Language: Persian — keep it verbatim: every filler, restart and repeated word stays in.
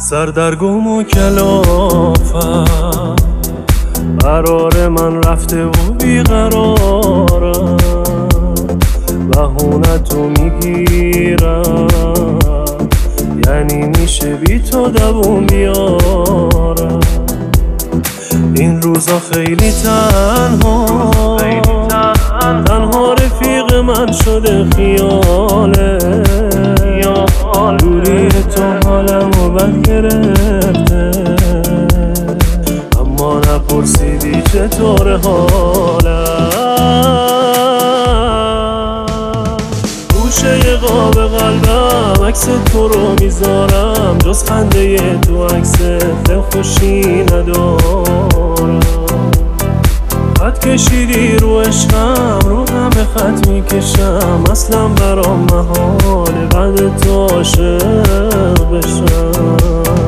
سردرگم و کلافم، قرار من رفته و بیقرارم، بهونتو میگیرم یعنی میشه بی تو دووم بیارم. این روزا خیلی تنها تنها رفیق من شده خیاله، دوری تو حالمو بد گرفته، اما نپرسیدی چطور حالم. گوشه قاب قلبم عکس تو رو میذارم، جز خنده تو عکس دل خوشی ندارم. خط کشیدی رو عشقم، رو همه خط میکشم، اصلا برام محاله بعد تو عاشق بشم.